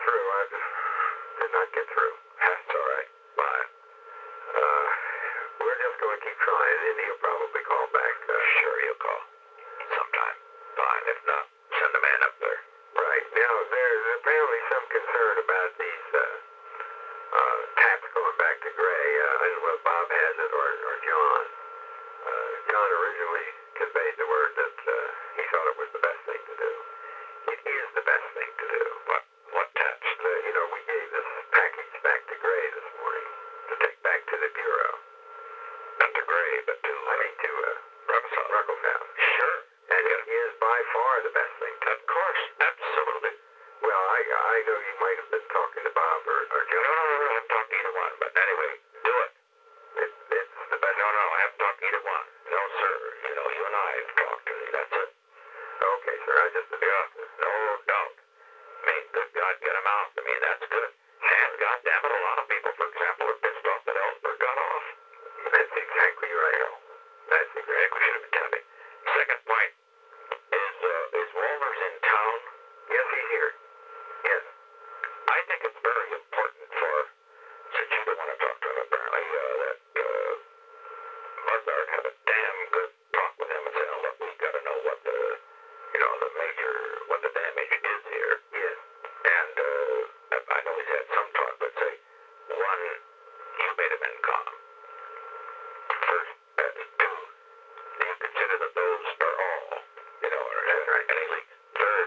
through. I just did not get through. That's all right. Bye. We're just going to keep trying, and he'll probably call back. Sure, he'll call. Sometime. Fine. If not, send a man up there. Right. Now, there's apparently some concern about these taps going back to Gray. I don't know if Bob has it or John. John originally conveyed the word that he thought it was the best thing to do. It is the best thing to do. What taps? We gave this package back to Gray this morning to take back to the Bureau. Not to Gray, but to... to Ruckelshaus. Sure. And it is by far the best thing to do. Of course. Absolutely. Well, I know you might have been talking to Bob or John. No, I haven't talked to either one. But anyway, do it. It's the best. No, I haven't talked to either one. No, sir. You and I have talked, and that's it. Okay, sir. I just... Yeah. No doubt. I mean, good God, get him out. I mean, that's good. And goddammit, a lot of people, for example, are pissed off that Ellsberg got off. That's exactly right. That's exactly. We should have been tapping. Second point is Walters in town? Yes, he's here. Yes. I think it's very important since you don't want to talk to him apparently, that Mozart have a damn good talk with him and say, oh, look, we got to know what what the damage is here. Yes. And I know he's had some talk, but say, one, you made him income. First, two, do you consider that those are all, or that's right. Any leaks? Third,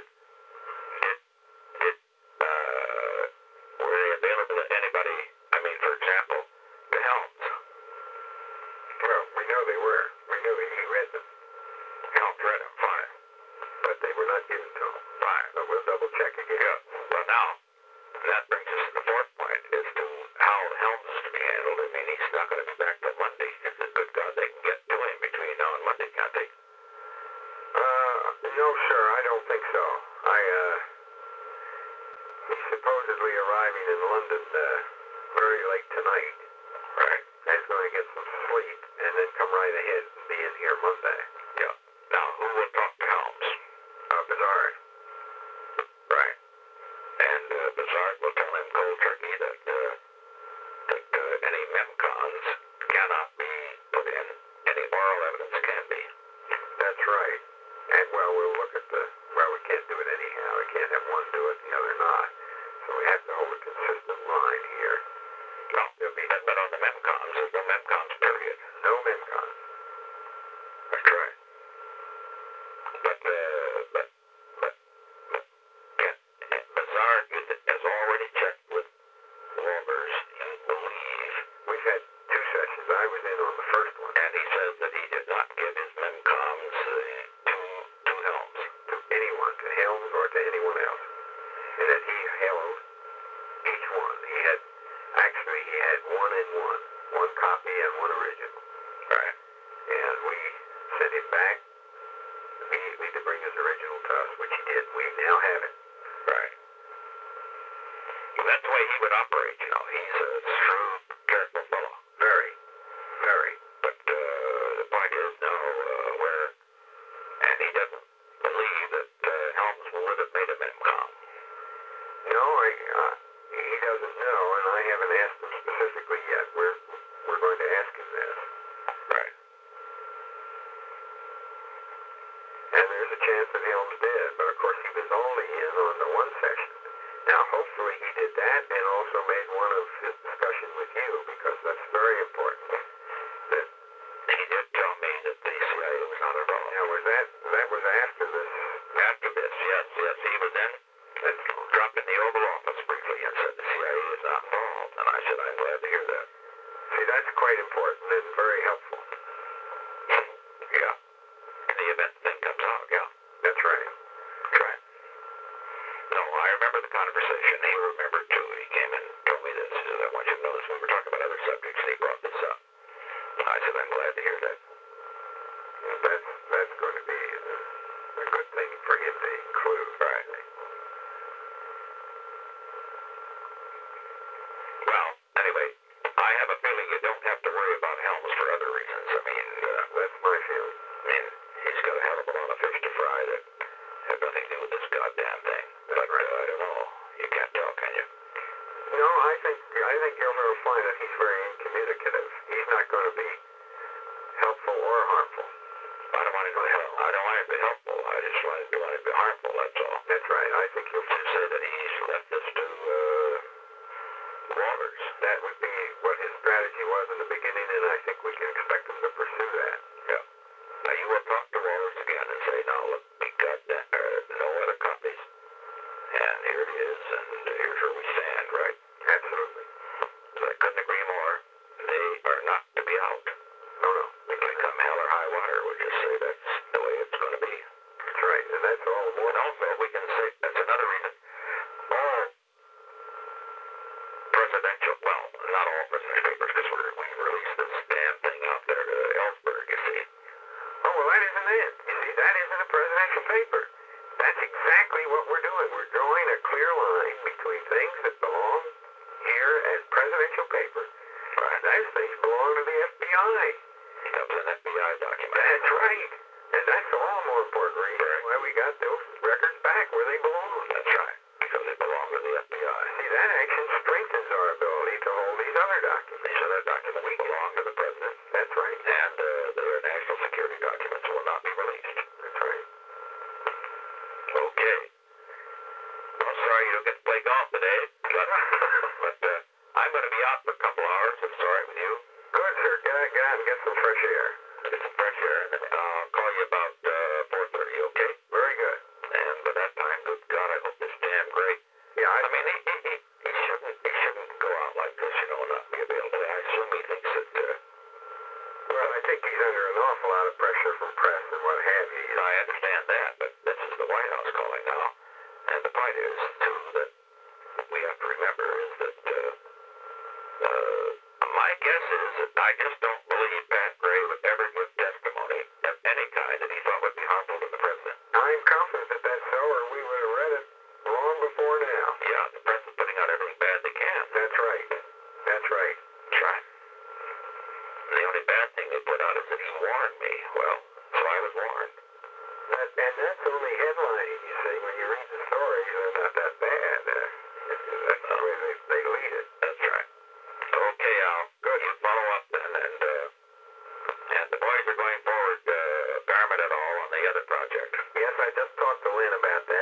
were they available to anybody? I mean, for example, the Helms. Well, we know they were. We knew he read them. Helms read them, fine. But they were not given to him. Fine. So we'll double check again. Yeah. Well, now, that brings us to the fourth point, as to how Helms is to be handled. I mean, he's not going to be back till Monday. It's a good God they can get to him between now and Monday, can't they? No, sir, I don't think so. He's supposedly arriving in London very late tonight. Right. He's going to get some sleep and then come right ahead and be in here Monday. Yeah. Now, who will talk to Helms? Bizarre. Right. And Bizarre will tell him cold turkey that any memcons cannot be put in. Any oral evidence can be. That's right. And, we'll look at we can't do it anyhow. We can't have one do it and the other not. So we have to hold a consistent line here. No, but on the memcons, there's no memcons, period. No memcons. That's right. But Bizarre has already checked with Walters, you believe. We've had two sessions. I was in on the first one. And he says that he did not give his memcoms to Helms. To anyone, to Helms or to anyone else. And that he held each one. He had one and one copy and one original. Right. And we sent him back immediately to bring his original to us, which he did. We now have it. Right. Well, that's the way he would operate, He's a shrewd, careful fellow. Very, very. But the point is now and he doesn't believe that Helms would have made a memcom. No, he doesn't know, and I haven't asked him specifically yet. We're going to ask him this. Right. And there's a chance that Helms did, but of course he was only in on the one section. Now, hopefully he did that and also made one of his discussion with you, because that's very important. That he did tell me that the CIA was not involved. Now, that was after this? After this, yes. He was then dropped in the Oval Office briefly and said the CIA is not involved. And I said, I'm glad to hear that. See, that's quite important and very helpful. Yeah. In the event the thing comes out, yeah. That's right. That's right. No, I remember the conversation. He remembered, too. He came and told me this. He said, I want you to know this. We were talking about other subjects, and he brought this up. I said, I'm glad to hear that. Well, that's going to be a good thing for him to include. Right. Well, anyway, I have a feeling you don't have to worry about Helms for other reasons. I mean, that's my feeling. I mean, he's got a hell of a lot of fish to fry that have nothing to do with this goddamn thing. That's but right. I don't know. You can't tell, can you? think you're going to find that he's very incommunicative. He's not going to be helpful or harmful. I don't want him to help. I don't want him to be helpful. I just want him to be harmful. That's all. That's right. I think you'll say that he's left this to Walters. That would be what his strategy was in the beginning, and I think we can expect him to pursue that. Yeah. Now you will talk to Walters again and say, now look, we got no other copies, and here it is, and here's where we stand, right? Absolutely. So I couldn't agree more. They are not to be out. No. They can come hell or high water. We'll just say that's the way it's going to be. That's right, and that's all more. And also, we can say, that's another reason, all presidential, well, not all presidential papers, because we released this damn thing out there to Ellsberg, you see. Oh, well, that isn't it. You see, that isn't a presidential paper. That's exactly what we're doing. We're drawing a clear line between things that belong here as presidential paper, and those things belong to the FBI. That was an FBI document. That's right. And that's the all more important reason why we got those records back where they belong. That's right. Because they belong to the FBI. See, that action strengthens our ability to hold these other documents. These other documents belong to the president. That's right. And their national security documents will not be released. That's right. Okay. I'm sorry you don't get to play golf today, but I'm going to be out for a couple hours. I'm sorry with you. Good, sir. Get out and get some fresh air. Get some fresh air, and I'll call you about 4:30, okay? Very good. And by that time, good God, I hope this damn great. Yeah, I mean, he shouldn't go out like this, you know, and not be available. I assume he thinks that, well, I think he's under an awful lot of pressure from press and what have you. I understand that, but this is the White House calling now. And the point is, too, that we have to remember is that, my guess is that I just don't believe Pat Gray would ever give testimony of any kind that he thought would be harmful to the president. I'm confident that that's so, or we would have read it long before now. Yeah, the press is putting out everything bad they can. That's right. That's right. That's right. And the only bad thing they put out is that he warned me. Well, so I was warned. And that's only headlining, you see. When you read the stories, they're not that bad. That's the way they lead it. That's right. Okay, Al. Good. You follow up then, and the boys are going forward, Garment et al. On the other project. Yes, I just talked to Lynn about that.